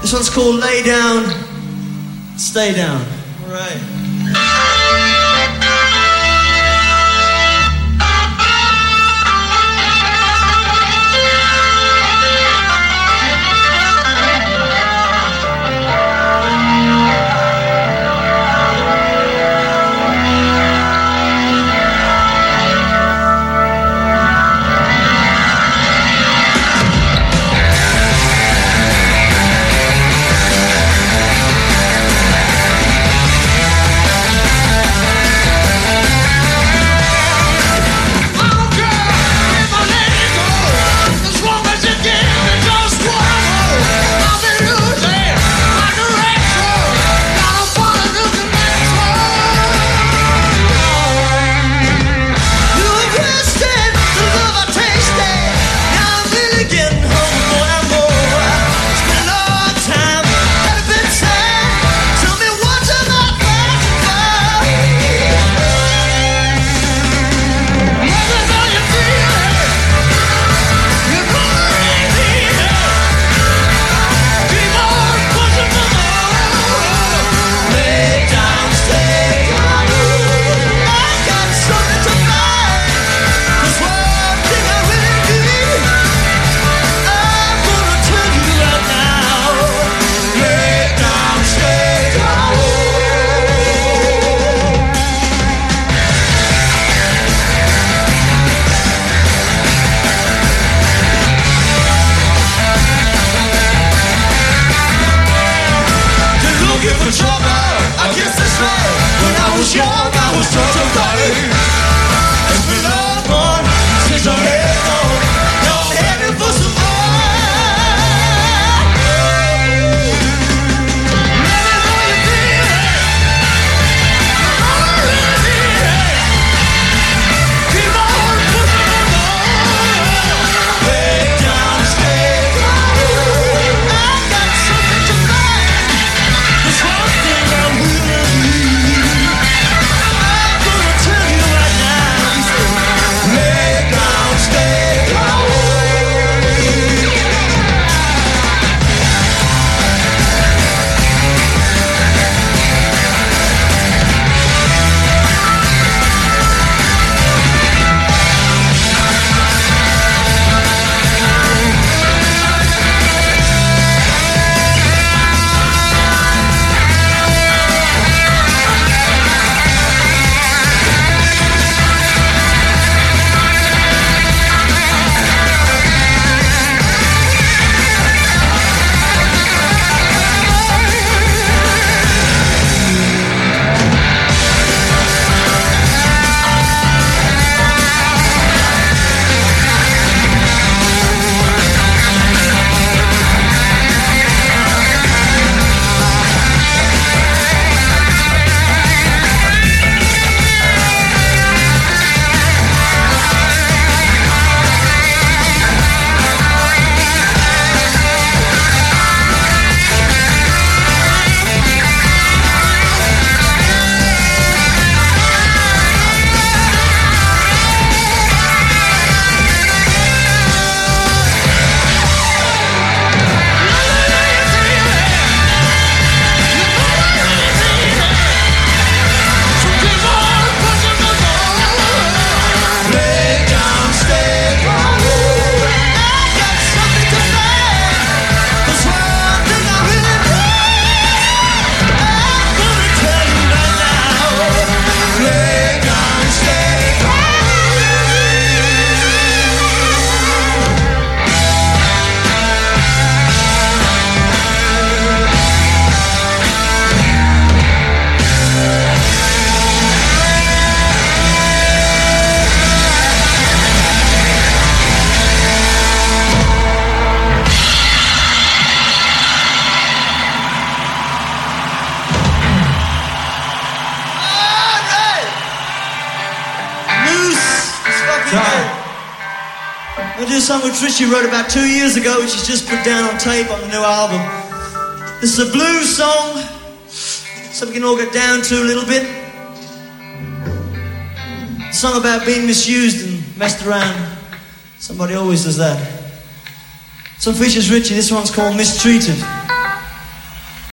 This one's called Lay Down, Stay Down. All right. I did a song which Richie wrote about 2 years ago, which he's just put down on tape on the new album. This is a blues song, something we can all get down to a little bit. A song about being misused and messed around. Somebody always does that. Some features Richie, this one's called Mistreated.